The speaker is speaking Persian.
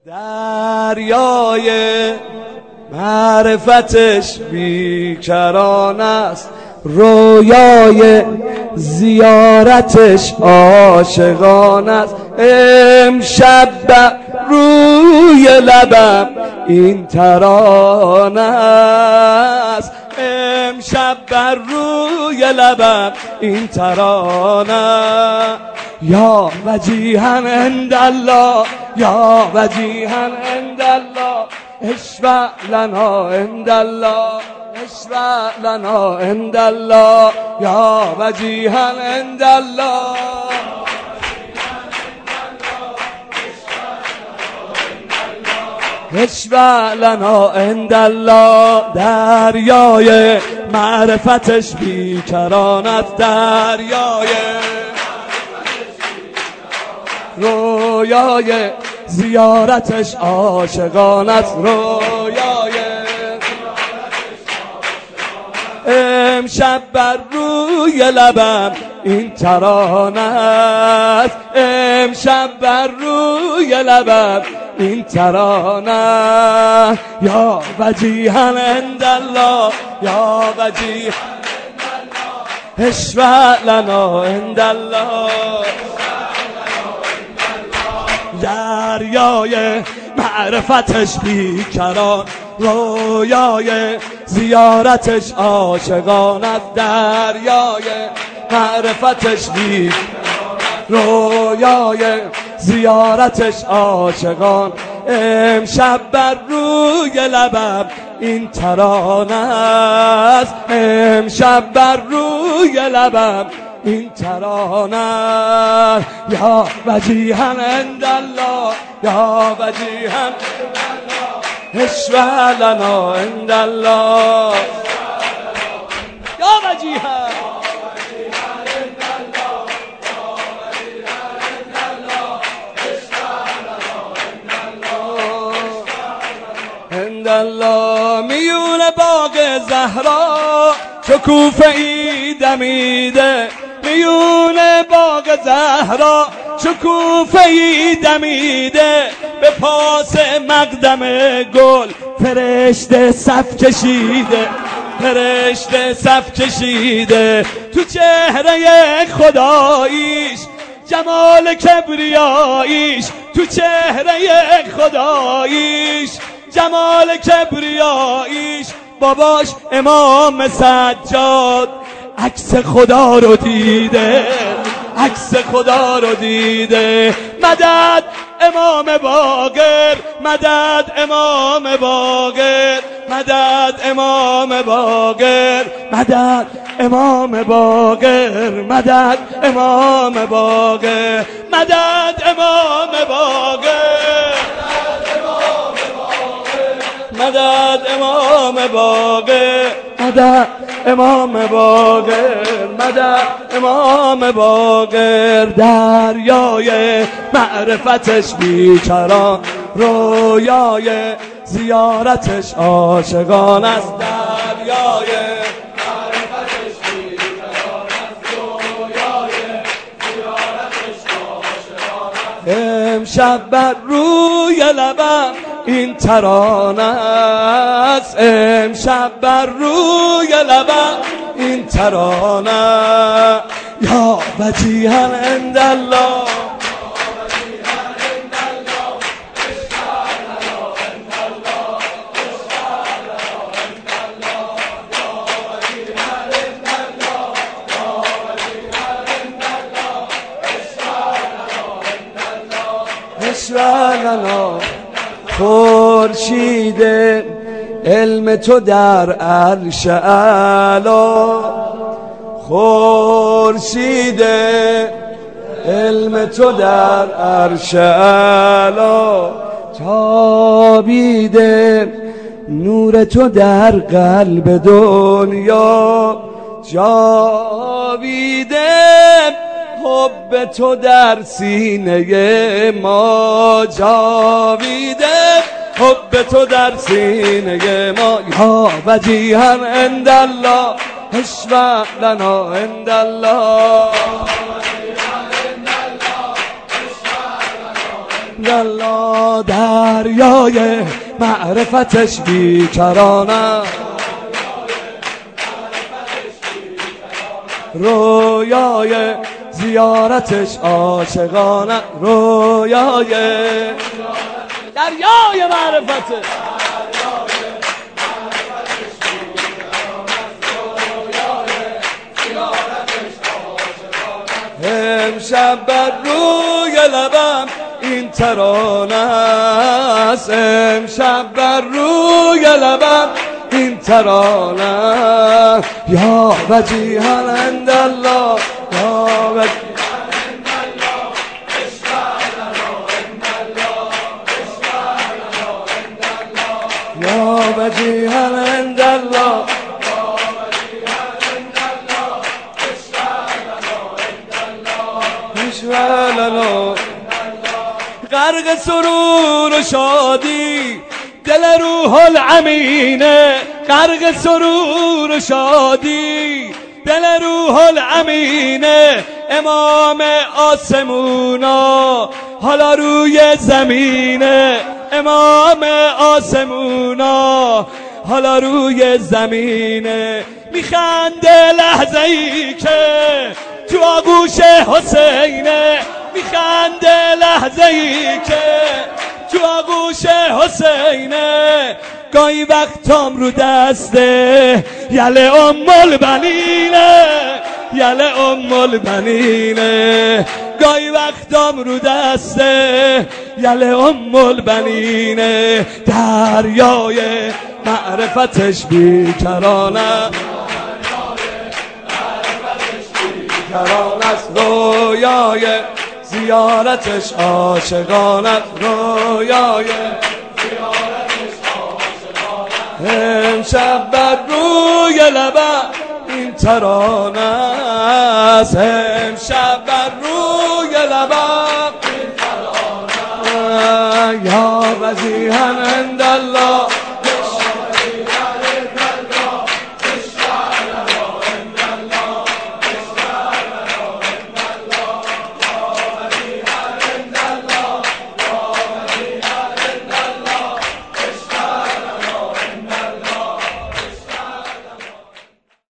دریای معرفتش بیکران است، رویای زیارتش عاشقان است. امشب روی لبم این ترانه است، امشب بر روی لبم این ترانه. یا وجیها عند الله، یا وجیها عند الله، اشفع لنا عند الله، اشفع لنا عند الله. یا وجیها عند الله، اشفع لنا عند الله. دریای معرفتش بیکران است، دریای رویای زیارتش عاشقان است، رویای امشب بر روی لبم این ترانه است، امشب بر روی لبم این ترانه. یا وجیها عند الله، یا وجیها اشفع لنا عند الله. دریای معرفتش بیکران، رویای زیارتش عاشقان است. دریای معرفتش بیکران، رویای زیارتش عاشقان. امشب بر روی لبم این ترانه است، امشب بر روی لبم این ترانه. یا وجیها عند الله، یا وجیها اشفع لنا عند الله. یا وجیها عند الله. میون باغ زهرا شکوفه‌ای دمیده، میون باغ زهرا شکوفه‌ای دمیده. به پاس مقدم گل فرشته صف کشیده، فرشته صف کشیده. تو چهره خداییش جمال کبریاییش، تو چهره خداییش جمال کبریاییش. باباش امام سجاد عکس خدا رو دیده، عکس خدا رو دیده. مدد امام باقر، مدد امام باقر، مدد امام باقر، مدد امام باقر، مدد امام باقر، مدد امام باقر، مدد امام باقر، مدد امام باقر، مدد امام باقر. دریای معرفتش بیکران، رویای زیارتش عاشقان است. دریای معرفتش بیکران است، رویای زیارتش عاشقان است. امشب بر روی لبم این ترانه است، امشب بر روی لبم این ترانه. یا وجیها عند الله، اشفع لنا. خورشید علم تو در عرش اعلی، خورشید علم تو در عرش اعلی. تابیده نور تو در قلب دنیا، جاویده حب تو در سینه ما، جاویده حب تو در سینه ما. یا وجیها عند الله، اشفع لنا عند الله. الله دریای معرفتش بیکرانه، رویای زیارتش عاشقانه، رویای دریای معرفتش امشب بر روی لبم این ترانه است، امشب بر روی لبم این ترانه، یا وجیها عند الله، یا وجیها عند الله، یا وجیها عند الله، غرق سرور و شادی دل روح الامینه، غرق سرور و شادی دل روح الامینه، امام آسمونا حالا روی زمینه، امام آسمونا حالا روی زمینه، میخنده لحظه ای که تو آغوش حسینه، میخنده لحظه ای که تو آغوش حسینه، گاهی وقتام رو دسته یله البنینه، یله البنینه، گاهی وقتام رو دسته یله البنینه، دریای معرفتش بیکرانه، کران است رویای زیارتش عاشقان است، رویای زیارتش عاشقان، امشب بر روی لبم این ترانه است، امشب بر روی لبم این ترانه، یا وجیها عند